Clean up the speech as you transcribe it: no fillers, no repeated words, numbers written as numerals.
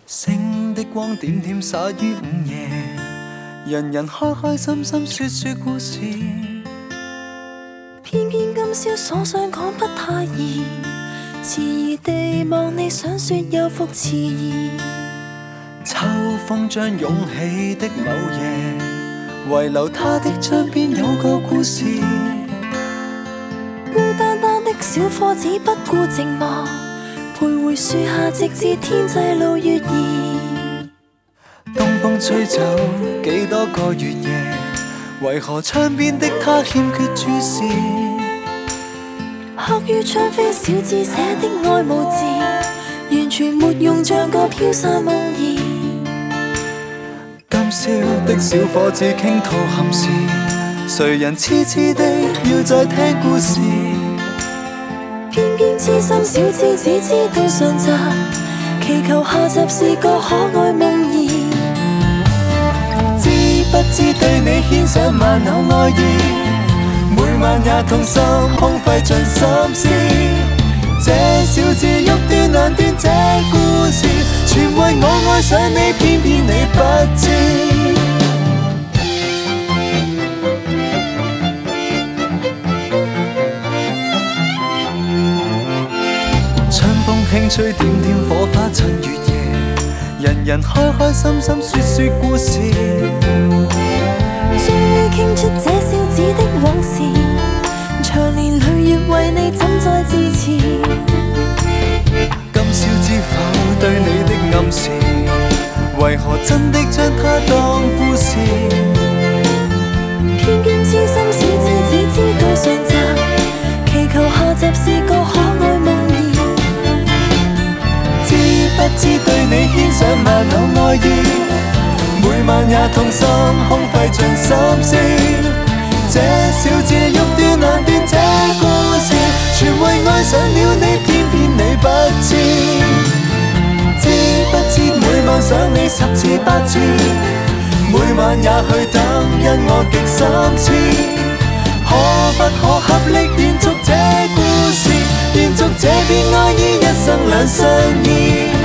星的光點點灑於午夜，人人開開心心說說故事。 偏偏今宵所想講不太易，遲疑地望你想說又復遲疑。 秋風將湧起的某夜，遺留他的窗邊有個故事。 孤單單的小伙子不顧寂寞，徘徊樹下直至天際露月兒。 東風吹走幾多個月夜，為何窗邊的他欠缺注視？ 刻於窗扉小字寫的愛慕字，完全沒用，像個飄散夢兒。 今宵的小伙子傾吐憾事，誰人痴痴的要再聽故事？ 偏偏痴心小子只知道上集，祈求下集是個可愛夢兒。 知不知對你牽上萬縷愛意，每晚也痛心空費盡心思。這小子欲斷難斷這故事，全為我愛上你，偏偏你不知。春風輕吹點點火花襯月夜，人人開開心心說說故事。 終於傾出這小子的往事，長年累月為你怎再自持？ 今宵知否對你的暗示，為何真的將它當故事？ 偏偏痴心小子只知道上集，祈求下集是個可愛夢兒。 知不知對你牽上萬縷愛意，每晚也痛心空費盡心思。這小子欲斷難斷這故事，全為愛上了你，偏偏你不知。知不知每晚想你10次8次，每晚也去等，因我極心痴。可不可合力延續這故事，延續這片愛意，一生兩相依。